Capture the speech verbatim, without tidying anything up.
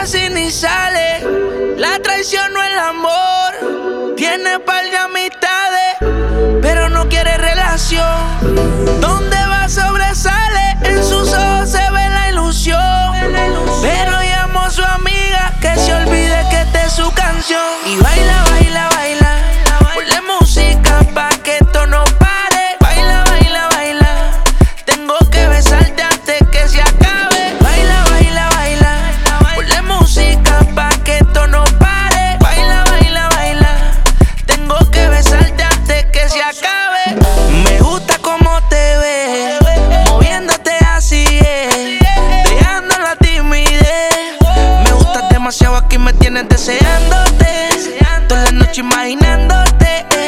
casi ni sale. La traición no es el amor. Tiene par de amistades, pero no quiere relación. Donde va sobresale, en sus ojos se ve la ilusión. Pero llamó a su amiga que se olvide que esta es su canción. Y baila, baila, baila. Ponle música pa' que esto no pare. Baila, baila, baila. Tengo que besarte antes que se acabe. Baila, baila, baila. Ponle música pa' que esto no pare. Baila, baila, baila. Tengo que besarte antes que se acabe. Me gusta cómo te ves, moviéndote así es, dejando la timidez. Me gustas demasiado, aquí me tienes deseándote, toda la noche imaginándote.